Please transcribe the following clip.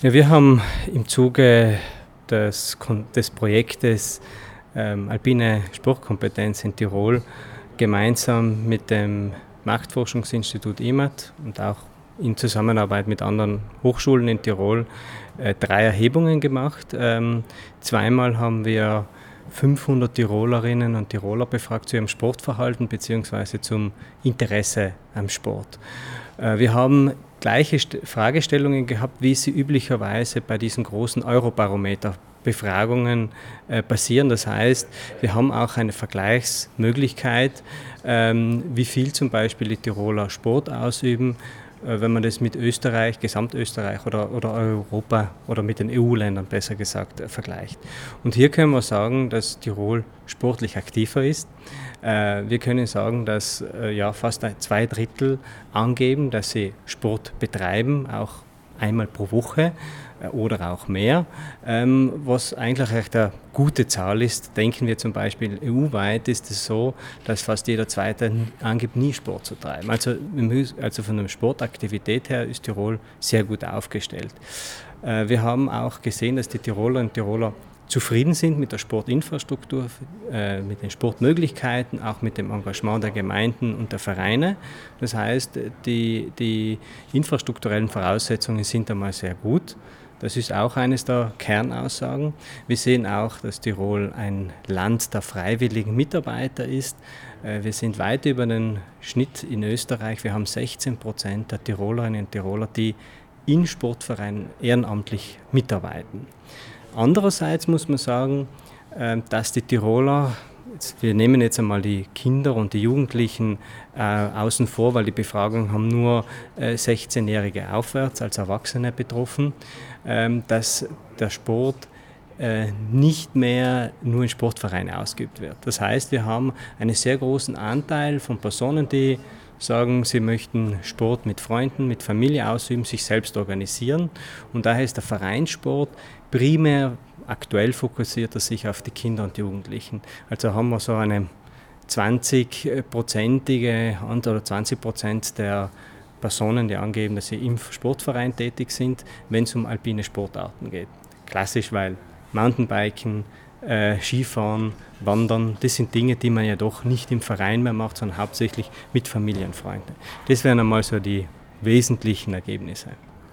Ja, wir haben im Zuge des Projektes Alpine Sportkompetenz in Tirol gemeinsam mit dem Marktforschungsinstitut IMAT und auch in Zusammenarbeit mit anderen Hochschulen in Tirol 3 Erhebungen gemacht. Zweimal haben wir 500 Tirolerinnen und Tiroler befragt zu ihrem Sportverhalten bzw. zum Interesse am Sport. Wir haben gleiche Fragestellungen gehabt, wie sie üblicherweise bei diesen großen Eurobarometer-Befragungen passieren. Das heißt, wir haben auch eine Vergleichsmöglichkeit, wie viel zum Beispiel die Tiroler Sport ausüben, wenn man das mit Österreich, Gesamtösterreich oder Europa oder mit den EU-Ländern besser gesagt vergleicht. Und hier können wir sagen, dass Tirol sportlich aktiver ist. Wir können sagen, dass fast 2/3 angeben, dass sie Sport betreiben, auch einmal pro Woche oder auch mehr, was eigentlich recht eine gute Zahl ist. Denken wir zum Beispiel EU-weit ist es so, dass fast jeder Zweite angibt, nie Sport zu treiben. Also von der Sportaktivität her ist Tirol sehr gut aufgestellt. Wir haben auch gesehen, dass die Tirolerinnen und Tiroler zufrieden sind mit der Sportinfrastruktur, mit den Sportmöglichkeiten, auch mit dem Engagement der Gemeinden und der Vereine. Das heißt, die infrastrukturellen Voraussetzungen sind einmal sehr gut. Das ist auch eines der Kernaussagen. Wir sehen auch, dass Tirol ein Land der freiwilligen Mitarbeiter ist. Wir sind weit über den Schnitt in Österreich. Wir haben 16% der Tirolerinnen und Tiroler, die in Sportvereinen ehrenamtlich mitarbeiten. Andererseits muss man sagen, dass die Tiroler, wir nehmen jetzt einmal die Kinder und die Jugendlichen außen vor, weil die Befragungen haben nur 16-Jährige aufwärts als Erwachsene betroffen, dass der Sport nicht mehr nur in Sportvereinen ausgeübt wird. Das heißt, wir haben einen sehr großen Anteil von Personen, die sagen, sie möchten Sport mit Freunden, mit Familie ausüben, sich selbst organisieren. Und daher ist der Vereinssport primär aktuell fokussiert er sich auf die Kinder und Jugendlichen. Also haben wir so eine 20-prozentige oder 20% der Personen, die angeben, dass sie im Sportverein tätig sind, wenn es um alpine Sportarten geht. Klassisch, weil Mountainbiken, Skifahren, Wandern, das sind Dinge, die man ja doch nicht im Verein mehr macht, sondern hauptsächlich mit Familienfreunden. Das wären einmal so die wesentlichen Ergebnisse.